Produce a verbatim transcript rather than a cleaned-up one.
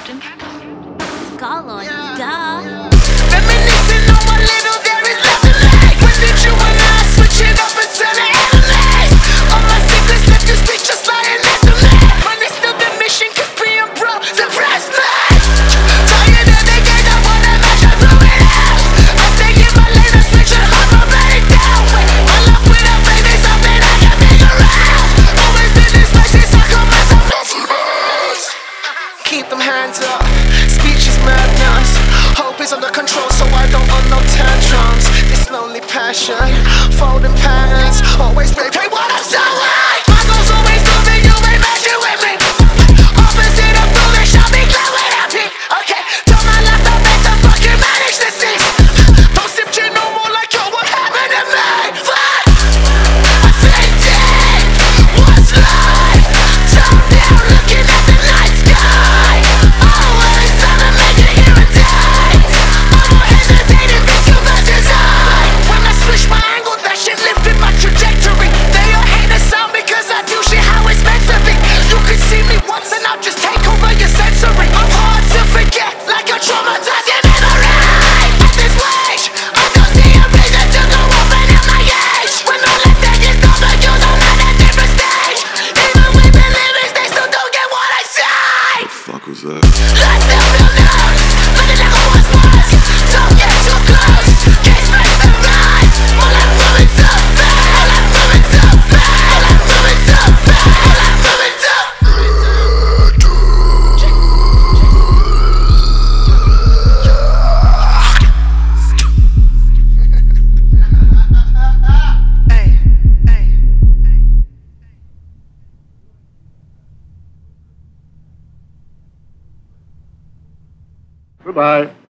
Captain. Scholars, Yeah. duh. Reminiscing on what little there is left to life. When did you and I switch it up and turn it enemies? All my secrets left you speechless like an estimate. Money still the mission, cause being broke depressed me. Tired of the game, I wanna match up through it out. I stay in my lane and switch it up, I'm ready down. My love without fame is something I can figure out. Always been this way since I call myself nothing else. Keep them hands up, speech is madness. Hope is under control so I don't run no tantrums. This lonely passion, folding patterns. Always pay, pay what I'm selling. My goals always moving, you ain't matching with me. Opposite of foolish, I'll be glad when I pick. Okay, turn my life up and to fucking manage to see. Don't sip gin no more like yo, what happened to me? Fuck! I think deep, what's life? Down down looking at the night sky. Oh, well it's time to make it here and die. I'm more hesitating, this you versus I. When I switch my angle, that shit lifted my trajectory. They all hate the sound because I do shit how it's meant to be. You could see me once and I'll just take over your sensory. I'm hard to forget, like a traumatizing memory. At this wage, I don't see a reason to go up and at my age. When all the tech is done, but you I'm at a different stage. Even with the lyrics, they still don't get what I say. Fuck was that? I still feel numb, but it never was was. Don't get too close, case face to rise. All I'm moving too fast, all I'm moving too fast, all I'm moving too fast, all I'm moving too. Hey, hey, hey. Goodbye.